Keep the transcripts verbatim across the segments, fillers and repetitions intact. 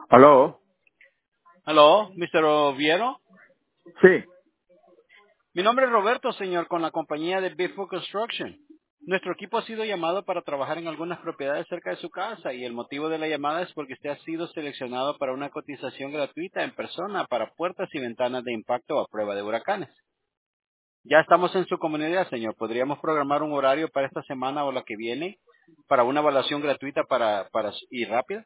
¿Aló? Aló, mister Oviedo. Sí, Mi nombre es Roberto, señor, con la compañía de Bigfoot Construction. Nuestro equipo ha sido llamado para trabajar en algunas propiedades cerca de su casa y el motivo de la llamada es porque usted ha sido seleccionado para una cotización gratuita en persona para puertas y ventanas de impacto a prueba de huracanes. Ya estamos en su comunidad, señor. ¿Podríamos programar un horario para esta semana o la que viene para una evaluación gratuita para, para y rápida?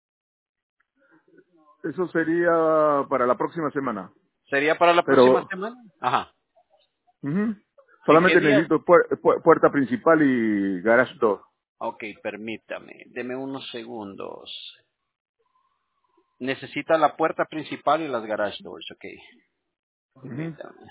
eso sería para la próxima semana. ¿Sería para la próxima Pero semana? Ajá. ujú, ¿En qué solamente día? necesito puer- pu- puerta principal y garage door. Ok, permítame. Deme unos segundos. Necesita la puerta principal y las garage doors, ok. Ujú. Permítame.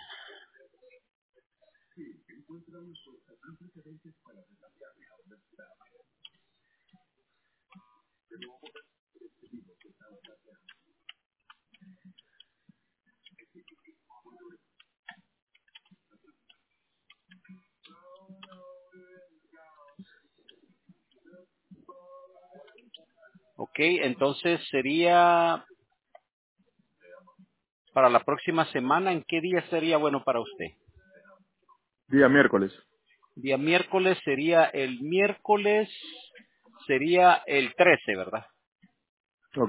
Ok, entonces sería para la próxima semana. ¿En qué día sería bueno para usted? Día miércoles. Día miércoles sería el miércoles, sería el trece, ¿verdad? Ok.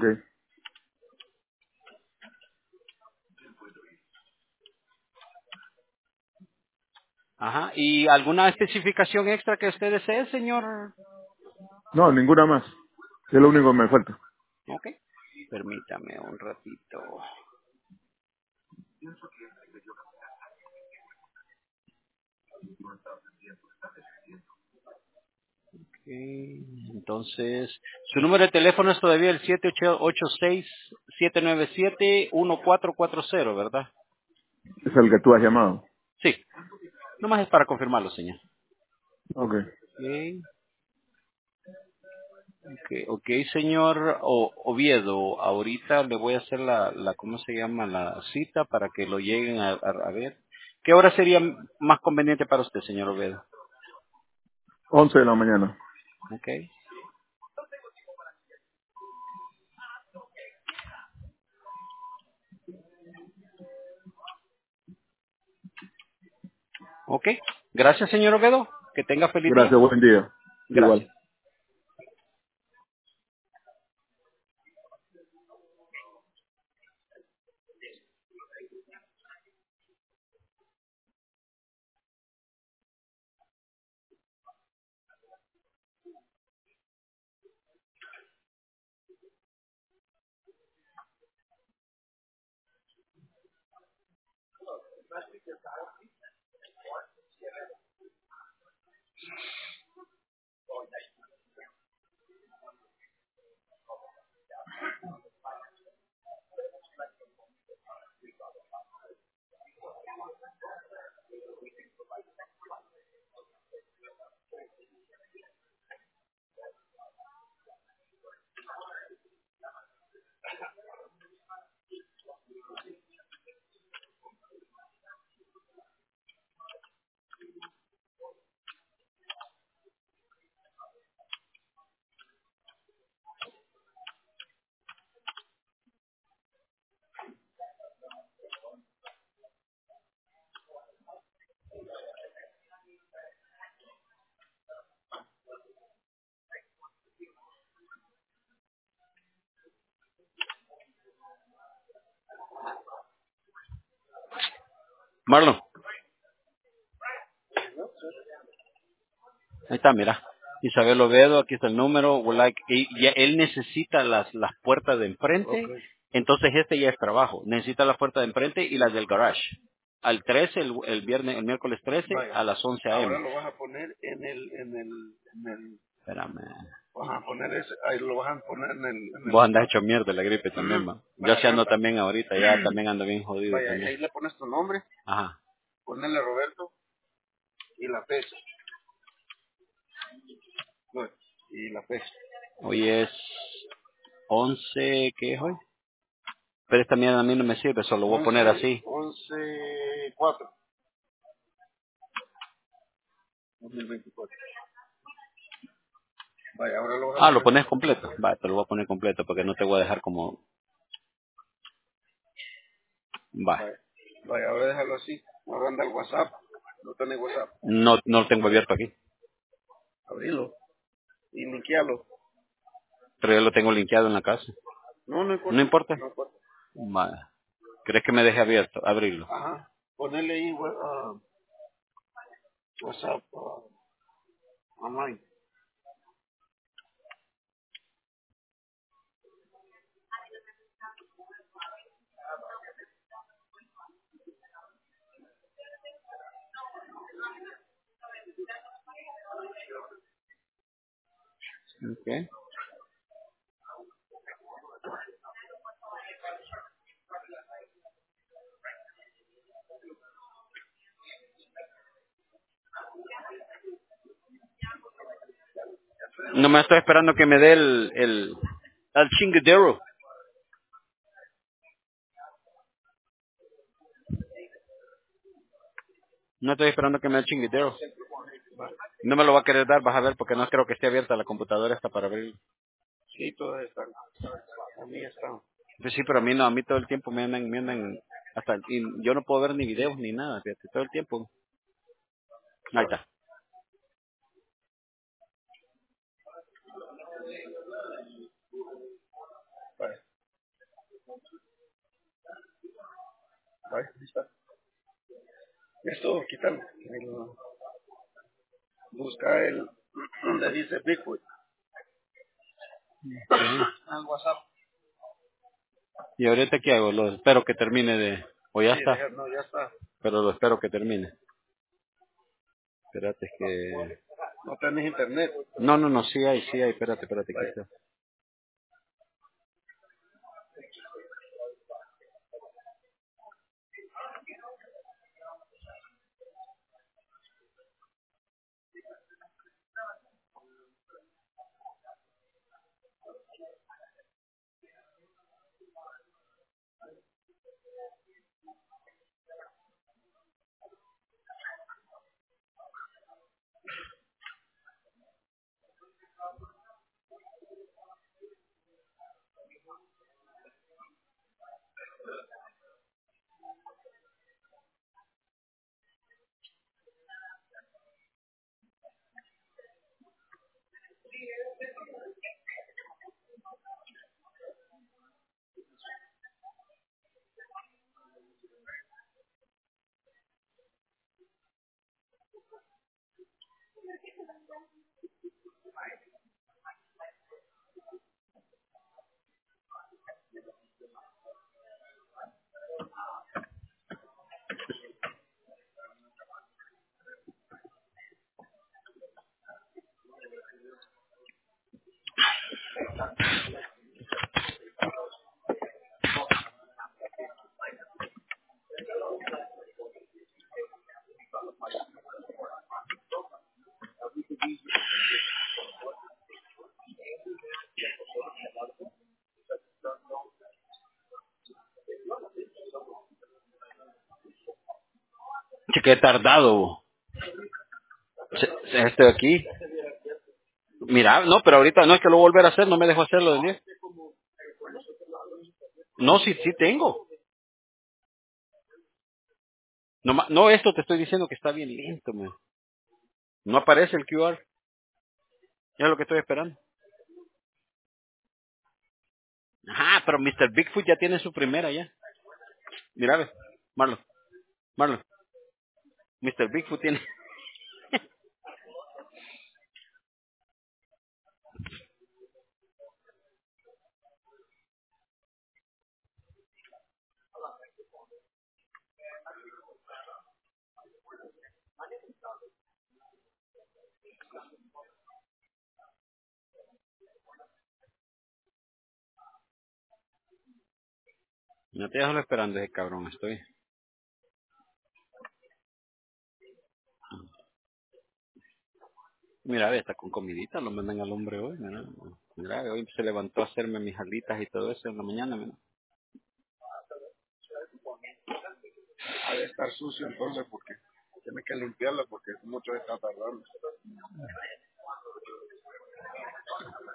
Ajá. ¿Y alguna especificación extra que usted desee, señor? No, ninguna más. Es lo único que me falta. Ok. Permítame un ratito. Ok, entonces, su número de teléfono es todavía el siete ocho seis, siete nueve siete, uno cuatro cuatro cero, ¿verdad? Es el que tú has llamado. Sí, nomás es para confirmarlo, señor. Ok. Ok, ok, ok, señor O- Oviedo, ahorita le voy a hacer la, la, ¿cómo se llama? La cita para que lo lleguen a, a- a ver. ¿Qué hora sería más conveniente para usted, señor Oviedo? Once de la mañana. Ok, ok. Gracias, señor Oviedo. Que tenga feliz día. Gracias, buen día. Igual. Gracias. Marlon. Ahí está, mira. Isabel Ovedo, aquí está el número. would like- y ya él necesita las, las puertas de enfrente, Ok. entonces este ya es trabajo. Necesita la puerta de enfrente y las del garage. Al trece, el, el viernes, el miércoles trece, Vaya. a las once a Ahora m. lo vas a poner en el, en el, en el, Espérame. vas a poner ese, ahí lo vas a poner en el, en Vos el, andás hecho mierda la gripe también, ujú. va. Yo Vaya, sí ando agarra. también ahorita, ya también ando bien jodido Vaya, también. ahí le pones tu nombre, Ajá. ponele Roberto y la fecha. Good. Y la fecha. Hoy es once, ¿qué es hoy? Pero esta mierda a mí no me sirve, solo voy a poner once, así. once, cuatro, dos mil veinticuatro. Vaya, ahora lo vas a Ah, lo poner. pones completo. Va, te lo voy a poner completo porque no te voy a dejar como Va. Vaya, vaya, ahora déjalo así. Ahora anda el WhatsApp. No tenés WhatsApp. No, no lo tengo abierto aquí. Abrilo y linkealo. Pero ya lo tengo linkeado en la casa. No, no importa. No importa. No importa. Va. ¿Crees que me deje abierto? Abrirlo. Ajá. Ponerle ahí uh, WhatsApp uh, online. Okay. No me estoy esperando que me dé el, el, el chingadero. No estoy esperando que me dé el chingadero. No me lo va a querer dar, vas a ver, porque no creo que esté abierta la computadora esta para abrir. Sí, todas están. A mí están. Pues sí, pero a mí no, a mí todo el tiempo me andan, me andan, hasta, y yo no puedo ver ni videos ni nada, fíjate, todo el tiempo. Ahí está. Vaya, vaya, ahí está. Esto, quítalo. El, busca el donde dice Bigfoot. Sí. Al WhatsApp. ¿Y ahorita qué hago? Lo espero que termine de, o ya Sí, está, deja, no, ya está. pero lo espero que termine. Espérate que, No tenés internet. no, no, no, sí hay, sí hay, espérate, espérate, aquí Vaya, está. Che, qué tardado, bo. Se- se- Estoy aquí. Mira, no, pero ahorita no es que lo voy a volver a hacer, no me dejo hacerlo del día. No, sí, sí tengo. No, ma- no, esto te estoy diciendo que está bien lento, man. No aparece el Q R. Es lo que estoy esperando. Ajá, pero mister Bigfoot ya tiene su primera ya. Mira, ve. Marlon, Marlon. mister Bigfoot tiene. No te dejo esperando ese cabrón, estoy. Mira, ve, está con comidita, lo mandan al hombre hoy, mira. Mira, ve, hoy se levantó a hacerme mis alitas y todo eso en la mañana, mira. ha de estar sucio entonces porque tiene que limpiarla porque mucho está tardando.